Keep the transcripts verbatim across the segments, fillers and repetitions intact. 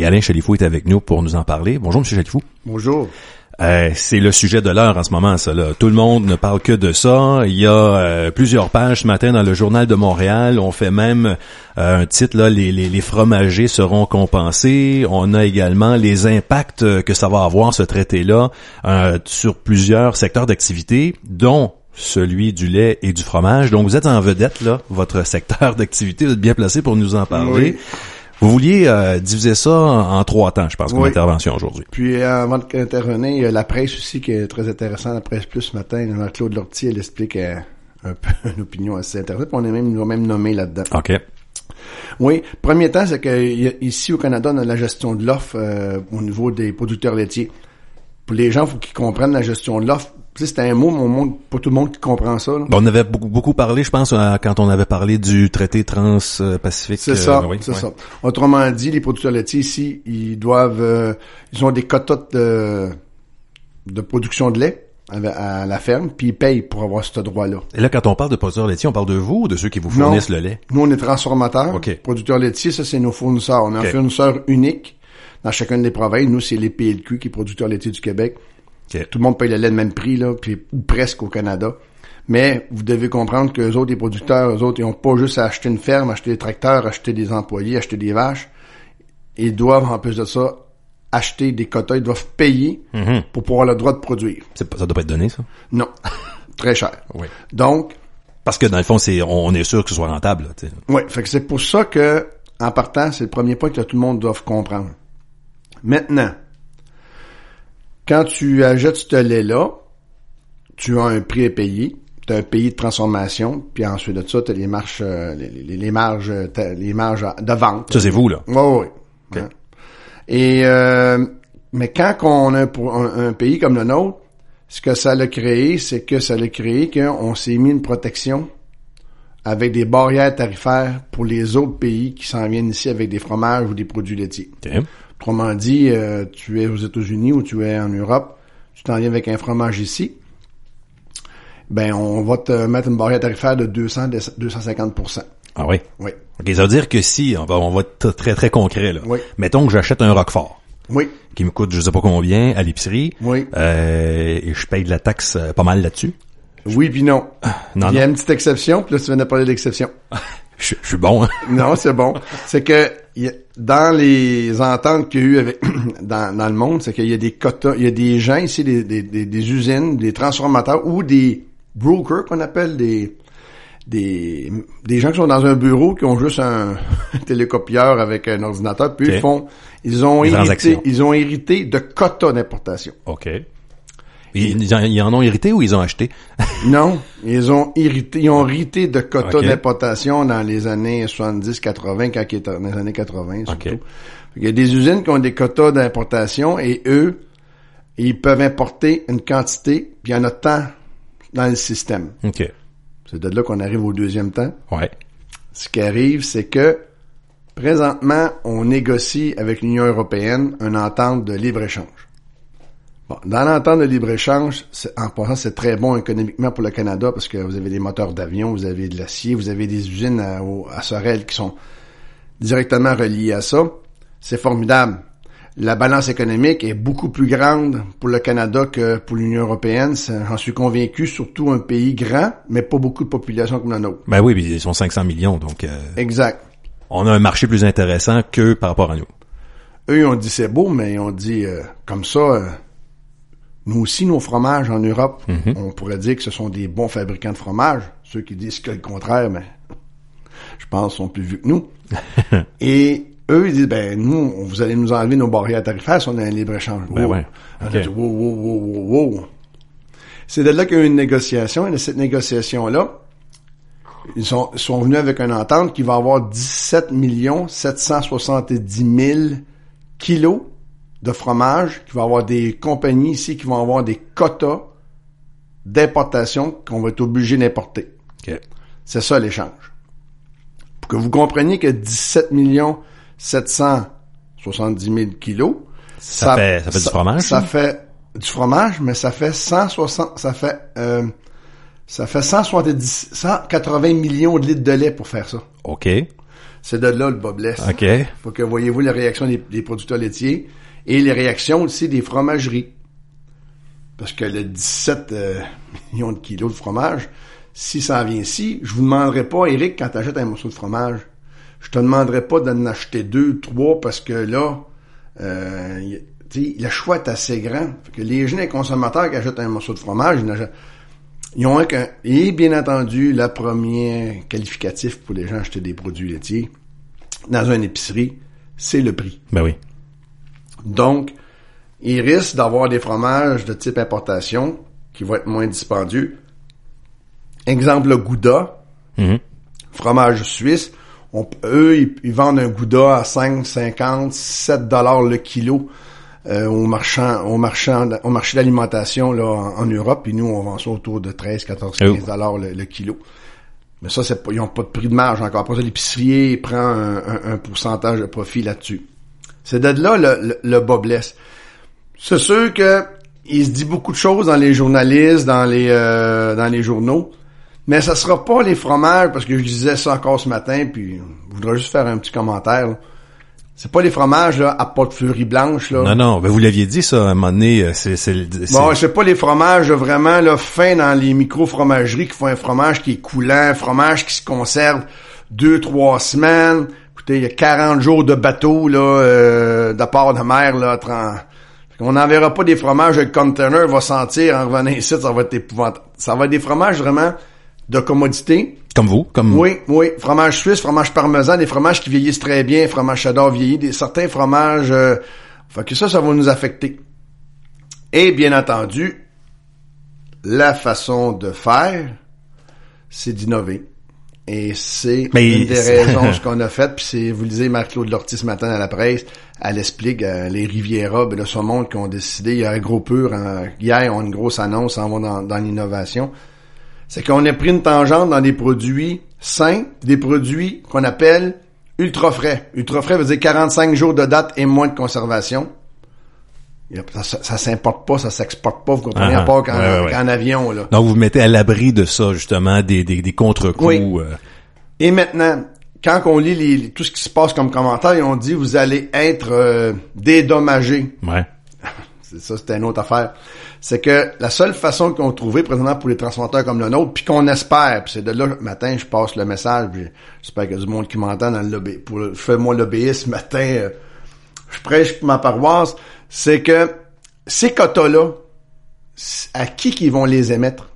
Alain Chalifou est avec nous pour nous en parler. Bonjour, Monsieur Chalifou. Bonjour. Euh, c'est le sujet de l'heure en ce moment, ça, là. Tout le monde ne parle que de ça. Il y a euh, plusieurs pages ce matin dans le Journal de Montréal. On fait même euh, un titre, là, les, les, les fromagers seront compensés. On a également les impacts que ça va avoir, ce traité-là, euh, sur plusieurs secteurs d'activité, dont celui du lait et du fromage. Donc, vous êtes en vedette, là, votre secteur d'activité. Vous êtes bien placé pour nous en parler. Oui. Vous vouliez euh, diviser ça en, en trois temps, je pense, comme oui. intervention aujourd'hui. Puis, euh, avant d'intervenir, il y a la presse aussi qui est très intéressante. La presse plus ce matin, Claude Lortie, elle explique euh, un peu une opinion assez intéressante. On est même, nous a même nommé là-dedans. OK. Oui. Premier temps, c'est que ici au Canada, on a la gestion de l'offre euh, au niveau des producteurs laitiers. Pour les gens, il faut qu'ils comprennent la gestion de l'offre. Tu sais, c'est un mot, mais au monde, pas tout le monde qui comprend ça. Là. Bon, on avait beaucoup, beaucoup parlé, je pense, euh, quand on avait parlé du traité trans-pacifique. C'est ça, euh, oui, c'est ouais. ça. Autrement dit, les producteurs laitiers ici, ils doivent, euh, ils ont des quotas de, de production de lait à, à la ferme, puis ils payent pour avoir ce droit-là. Et là, quand on parle de producteurs laitiers, on parle de vous ou de ceux qui vous fournissent non, le lait? Nous, on est transformateurs. Okay. Producteurs laitiers, ça, c'est nos fournisseurs. On a okay. un fournisseur unique dans chacune des provinces. Nous, c'est les P L Q, qui est producteur laitier du Québec. Okay. Tout le monde paye le lait de même prix, là, puis ou presque au Canada. Mais vous devez comprendre que les autres, les producteurs, eux autres, ils ont pas juste à acheter une ferme, acheter des tracteurs, acheter des employés, acheter des vaches. Ils doivent, en plus de ça, acheter des quotas. Ils doivent payer mm-hmm. pour pouvoir le droit de produire. C'est pas, ça doit pas être donné, ça? Non. Très cher. Oui. Donc. Parce que dans le fond, c'est, on est sûr que ce soit rentable, là, tu sais. Oui. Fait que c'est pour ça que, en partant, c'est le premier point que tout le monde doit comprendre. Maintenant. Quand tu achètes ce lait-là, tu as un prix à payer, tu as un pays de transformation, puis ensuite de ça, tu as les marges, les, les, les marges, les marges de vente. Ça, c'est vous, là? Oui, oui. Okay. Hein? Et euh, mais quand on a pour un, un pays comme le nôtre, ce que ça l'a créé, c'est que ça l'a créé qu'on s'est mis une protection avec des barrières tarifaires pour les autres pays qui s'en viennent ici avec des fromages ou des produits laitiers. Okay. Autrement dit, euh, tu es aux États-Unis ou tu es en Europe, tu t'en viens avec un fromage ici, ben on va te mettre une barrière tarifaire de deux cents à deux cent cinquante pour cent. Ah oui? Oui. OK, ça veut dire que si, on va, on va être très, très concret, là. Oui. Mettons que j'achète un Roquefort. Oui. Qui me coûte je sais pas combien à l'épicerie. Oui. Euh, et je paye de la taxe euh, pas mal là-dessus. Oui puis non. non. Il y a non. une petite exception, puis là tu viens de parler d'exception. je, je suis bon, hein? Non, c'est bon. C'est que y a, dans les ententes qu'il y a eu avec dans, dans le monde, c'est qu'il y a des quotas, il y a des gens ici, des, des, des, des usines, des transformateurs ou des brokers qu'on appelle des des des gens qui sont dans un bureau qui ont juste un télécopieur avec un ordinateur, puis okay. ils font ils ont les hérité ils ont hérité de quotas d'importation. OK. Ils, ils, en, ils en ont hérité ou ils ont acheté? Non, ils ont hérité, ils ont hérité de quotas okay. d'importation dans les années soixante-dix quatre-vingts, quand ils étaient dans les années quatre-vingts surtout. Okay. Il y a des usines qui ont des quotas d'importation et eux, ils peuvent importer une quantité, puis il y en a tant dans le système. OK. C'est de là qu'on arrive au deuxième temps. Ouais. Ce qui arrive, c'est que présentement, on négocie avec l'Union européenne une entente de libre-échange. Bon, dans l'entente de libre-échange, en passant, c'est très bon économiquement pour le Canada parce que vous avez des moteurs d'avion, vous avez de l'acier, vous avez des usines à, à Sorel qui sont directement reliées à ça. C'est formidable. La balance économique est beaucoup plus grande pour le Canada que pour l'Union européenne. J'en suis convaincu, surtout un pays grand, mais pas beaucoup de population comme le nôtre. Ben oui, ils sont cinq cents millions, donc... Euh, exact. On a un marché plus intéressant que par rapport à nous. Eux, ils ont dit c'est beau, mais ils ont dit euh, comme ça... Euh, Nous aussi, nos fromages en Europe, mm-hmm. on pourrait dire que ce sont des bons fabricants de fromage. Ceux qui disent que le contraire, mais je pense sont plus vus que nous. Et eux, ils disent, ben nous, vous allez nous enlever nos barrières tarifaires si on a un libre-échange. Ben wow. ouais. Okay. On a dit, wow, wow, wow, wow, wow. C'est de là qu'il y a eu une négociation. Et de cette négociation-là, ils sont, sont venus avec une entente qui va avoir dix-sept millions sept cent soixante-dix mille kilos de fromage, qu'il va y avoir des compagnies ici qui vont avoir des quotas d'importation qu'on va être obligé d'importer. Okay. C'est ça l'échange. Pour que vous compreniez que dix-sept millions sept cent soixante-dix mille kilos, ça, ça fait ça fait ça, du fromage. Ça fait du fromage, mais ça fait cent soixante, ça fait euh, ça fait cent soixante-dix, cent quatre-vingts millions de litres de lait pour faire ça. OK. C'est de là le bas blesse. OK. Faut que voyez-vous la réaction des, des producteurs laitiers et les réactions aussi des fromageries. Parce que le dix-sept euh, millions de kilos de fromage, si ça en vient ici, je vous demanderai pas, Éric, quand tu achètes un morceau de fromage, je te demanderai pas d'en acheter deux, trois, parce que là, euh, y, le choix est assez grand. Fait que les jeunes consommateurs qui achètent un morceau de fromage, ils, ils ont un... Et bien entendu, le premier qualificatif pour les gens acheter des produits laitiers dans une épicerie, c'est le prix. Ben oui. Donc, ils risquent d'avoir des fromages de type importation qui vont être moins dispendieux. Exemple, le Gouda, Mm-hmm. fromage suisse. On, eux, ils, ils vendent un Gouda à cinq, cinquante, sept dollars le kilo euh, au marchand, au marchand, au marché d'alimentation là en, en Europe. Puis nous, on vend ça autour de treize, quatorze, quinze dollars le, le kilo. Mais ça, c'est pas, ils ont pas de prix de marge encore. Après ça, l'épicier prend un, un, un pourcentage de profit là-dessus. C'est de là le, le, le bas blesse. C'est sûr que il se dit beaucoup de choses dans les journalistes, dans les euh, dans les journaux, mais ça sera pas les fromages, parce que je disais ça encore ce matin, puis je voudrais juste faire un petit commentaire. Là. C'est pas les fromages là à pâte fleurie blanche là. Non non, ben vous l'aviez dit ça à un moment donné, c'est c'est, c'est... Bon, c'est pas les fromages là, vraiment là fins dans les micro-fromageries qui font un fromage qui est coulant, un fromage qui se conserve deux trois semaines. Écoutez, il y a quarante jours de bateau là euh, de part de mer là. trente On n'enverra pas des fromages, le container va sentir en revenant ici, ça va être épouvantable. Ça va être des fromages vraiment de commodité. Comme vous, comme Oui, oui, fromage suisse, fromage parmesan, des fromages qui vieillissent très bien, fromage cheddar vieilli, des certains fromages, euh, fait que ça, ça va nous affecter. Et bien entendu, la façon de faire, c'est d'innover. Et c'est Mais une des c'est... raisons ce qu'on a fait. Puis c'est, vous lisez Marc-Claude Lortie ce matin à la presse, elle explique euh, les Riviera, ben là, ce monde qui ont décidé, il y a un gros pur, hein, hier, on a une grosse annonce, on va dans, dans l'innovation. C'est qu'on a pris une tangente dans des produits sains, des produits qu'on appelle ultra frais. Ultra frais veut dire quarante-cinq jours de date et moins de conservation. Ça, ça, ça s'importe pas, ça s'exporte pas, vous comprenez, uh-huh. à part qu'en, ouais, ouais. qu'en avion, là. Donc, vous vous mettez à l'abri de ça, justement, des, des, des contre-coups. Oui. Euh... Et maintenant, quand on lit les, tout ce qui se passe comme commentaire, on dit, vous allez être euh, dédommagé. Ouais. C'est ça, c'était une autre affaire. C'est que la seule façon qu'on trouvait présentement pour les transporteurs comme le nôtre, puis qu'on espère, puis c'est de là, matin, je passe le message, puis j'espère qu'il y a du monde qui m'entend dans le lobby, pour le, je fais moi l'obéis ce matin, euh, je prêche pour ma paroisse, c'est que ces quotas-là, à qui qu'ils vont les émettre?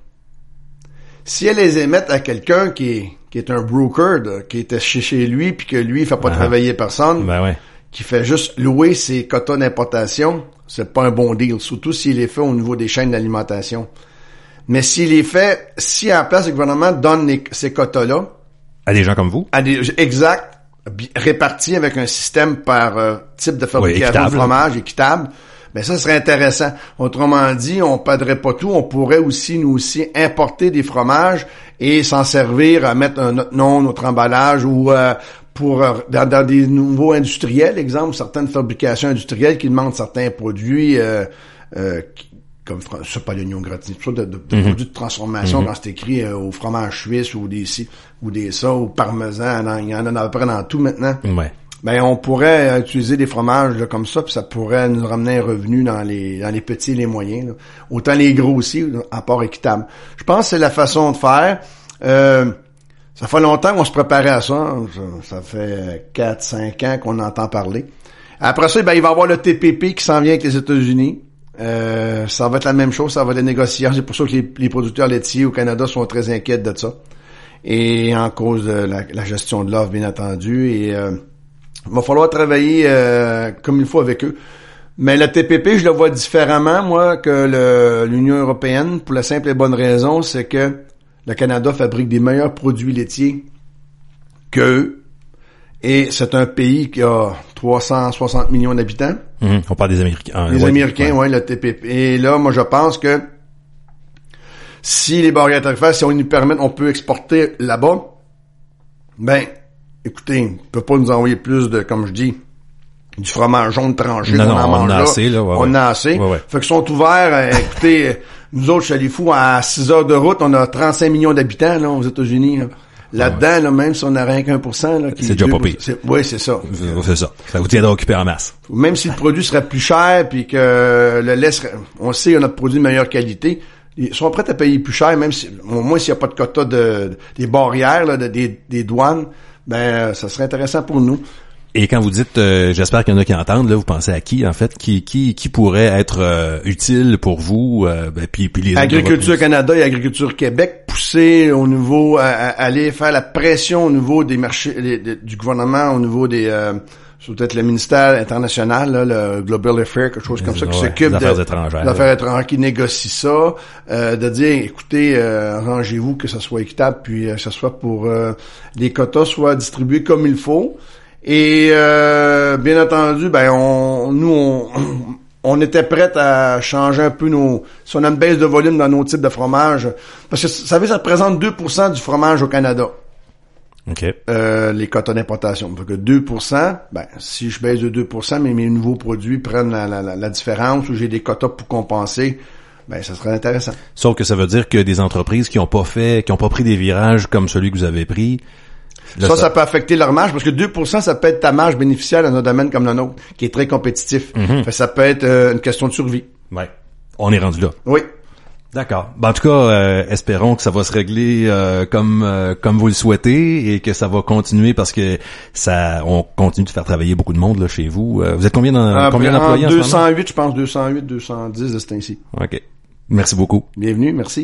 Si elles les émettent à quelqu'un qui est, qui est un broker, de, qui était chez, chez lui, puis que lui, il fait pas uh-huh. travailler personne, ben ouais. qui fait juste louer ses quotas d'importation, c'est pas un bon deal, surtout s'il est fait au niveau des chaînes d'alimentation. Mais s'il est fait, si à la place, le gouvernement donne les, ces quotas-là... À des gens comme vous? À des, exact, répartis avec un système par euh, type de fabrication oui, de fromage équitable, ben ça serait intéressant. Autrement dit, on perdrait pas tout, on pourrait aussi, nous aussi, importer des fromages et s'en servir à mettre un, notre nom, notre emballage ou... Euh, pour dans, dans des nouveaux industriels, exemple, certaines fabrications industrielles qui demandent certains produits euh, euh, qui, comme je sais pas l'oignon gratiné, tout ça, de, de, de mm-hmm. produits de transformation mm-hmm. quand c'est écrit euh, au fromage suisse ou des ou des ça, ou parmesan, il y en a à peu près dans tout maintenant. Ouais. Ben on pourrait euh, utiliser des fromages là, comme ça, puis ça pourrait nous ramener un revenu dans les dans les petits et les moyens. Là. Autant les gros aussi, à part équitable. Je pense que c'est la façon de faire. Euh, Ça fait longtemps qu'on se préparait à ça. Ça, ça fait quatre, cinq ans qu'on entend parler. Après ça, ben, il va y avoir le T P P qui s'en vient avec les États-Unis. Euh, ça va être la même chose, ça va être des négociations. C'est pour ça que les, les producteurs laitiers au Canada sont très inquiets de ça. Et en cause de la, la gestion de l'offre, bien entendu. Et euh, il va falloir travailler euh, comme il faut avec eux. Mais le T P P, je le vois différemment, moi, que le, l'Union européenne, pour la simple et bonne raison, c'est que le Canada fabrique des meilleurs produits laitiers qu'eux. Et c'est un pays qui a trois cent soixante millions d'habitants. Mmh, on parle des Américains. Les ouais, Américains, oui, ouais, le T P P. Et là, moi, je pense que si les barrières tarifaires, si on nous permet, on peut exporter là-bas, ben, écoutez, on peut pas nous envoyer plus de, comme je dis, du fromage jaune tranché. Non, qu'on non, en on mange en a là. assez, là. Ouais, on en ouais. a assez. Ouais, ouais. Fait qu'ils sont ouverts, euh, écoutez, nous autres, chez les fous, à six heures de route, on a trente-cinq millions d'habitants, là, aux États-Unis, là. Là-dedans, là, même si on n'a rien qu'un pour cent, là, qui c'est déjà pas pire. Oui, c'est ça. C'est ça. Ça vous tiendra occupé en masse. Même si le produit serait plus cher, puis que le lait serait, on sait qu'on a un produit de meilleure qualité, ils sont prêts à payer plus cher, même si, au moins s'il n'y a pas de quota de, de des barrières, là, de, des, des douanes, ben, ça serait intéressant pour nous. Et quand vous dites, euh, j'espère qu'il y en a qui entendent, là, vous pensez à qui, en fait, qui qui qui pourrait être euh, utile pour vous, euh, ben, puis puis les Agriculture Canada et Agriculture Québec, pousser au niveau, à, à aller faire la pression au niveau des marchés, des, des, du gouvernement, au niveau des, euh, peut-être le ministère international, là, le Global Affair, quelque chose comme ça, qui ouais, s'occupe des affaires de, étrangères, des affaires étrangères, qui négocie ça, euh, de dire, écoutez, euh, arrangez-vous que ça soit équitable, puis euh, que ça soit pour euh, les quotas soient distribués comme il faut. Et euh, bien entendu, ben on, nous on, on était prêts à changer un peu nos, si on a une baisse de volume dans nos types de fromages, parce que vous savez, ça représente deux pour cent du fromage au Canada. Ok. Euh, les quotas d'importation. Donc deux pour cent, ben si je baisse de deux pour cent, mais mes nouveaux produits prennent la, la, la, la différence, ou j'ai des quotas pour compenser, ben ça serait intéressant. Sauf que ça veut dire que des entreprises qui ont pas fait, qui ont pas pris des virages comme celui que vous avez pris. Ça, ça, ça peut affecter leur marge, parce que deux pour cent, ça peut être ta marge bénéficiaire dans un domaine comme le nôtre, qui est très compétitif. Mm-hmm. Fait, ça peut être euh, une question de survie. Ouais. On est rendu là. Oui. D'accord. Ben, en tout cas, euh, espérons que ça va se régler euh, comme euh, comme vous le souhaitez et que ça va continuer parce que ça, on continue de faire travailler beaucoup de monde là chez vous. Euh, vous êtes combien dans, euh, combien d'employés en ce moment? deux cent huit, je pense, deux cent huit, deux cent dix de ce temps-ci. Ok. Merci beaucoup. Bienvenue, merci.